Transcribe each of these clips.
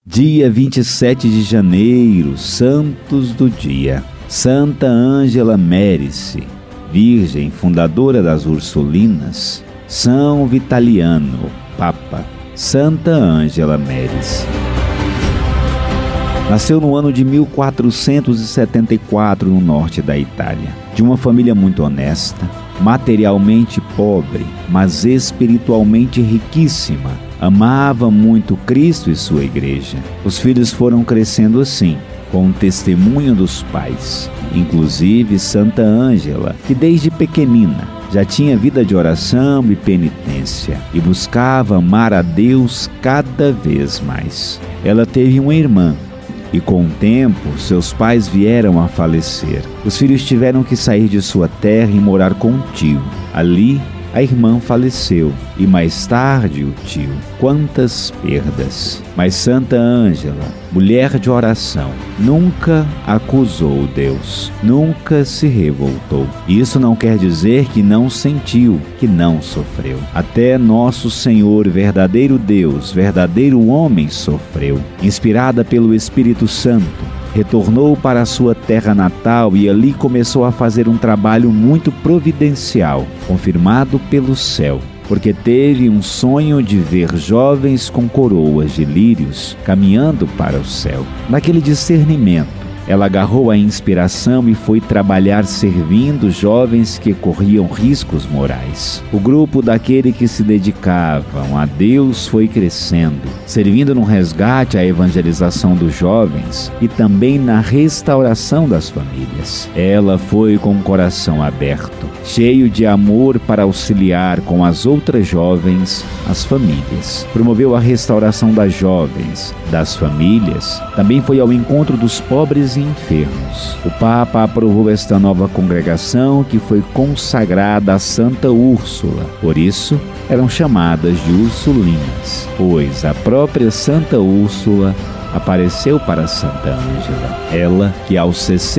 Dia 27 de janeiro, Santos do Dia. Santa Ângela Mérice, Virgem fundadora das Ursulinas. São Vitaliano, Papa. Santa Ângela Mérice. Nasceu no ano de 1474 no norte da Itália, de uma família muito honesta, materialmente pobre, mas espiritualmente riquíssima. Amava muito Cristo e sua igreja. Os filhos foram crescendo assim, com o testemunho dos pais, inclusive Santa Ângela, que desde pequenina já tinha vida de oração e penitência e buscava amar a Deus cada vez mais. Ela teve uma irmã e, com o tempo, seus pais vieram a falecer. Os filhos tiveram que sair de sua terra e morar com um tio. Ali, a irmã faleceu e mais tarde o tio. Quantas perdas! Mas Santa Ângela, mulher de oração, nunca acusou Deus, nunca se revoltou. Isso não quer dizer que não sentiu, que não sofreu. Até nosso Senhor, verdadeiro Deus, verdadeiro homem, sofreu. Inspirada pelo Espírito Santo, retornou para a sua terra natal e ali começou a fazer um trabalho muito providencial, confirmado pelo céu, porque teve um sonho de ver jovens com coroas de lírios caminhando para o céu. Naquele discernimento, ela agarrou a inspiração e foi trabalhar servindo jovens que corriam riscos morais. O grupo daqueles que se dedicavam a Deus foi crescendo, servindo no resgate à evangelização dos jovens e também na restauração das famílias. Ela foi com o coração aberto, cheio de amor para auxiliar com as outras jovens as famílias. Promoveu a restauração das jovens, das famílias, também foi ao encontro dos pobres e enfermos. O Papa aprovou esta nova congregação que foi consagrada a Santa Úrsula. Por isso, eram chamadas de Ursulinas, pois a própria Santa Úrsula apareceu para Santa Ângela. Ela, que aos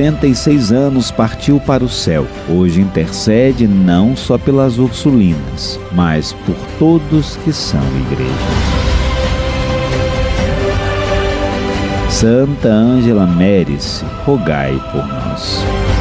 66 anos partiu para o céu, hoje intercede não só pelas Ursulinas, mas por todos que são igreja. Santa Ângela Mérice, rogai por nós.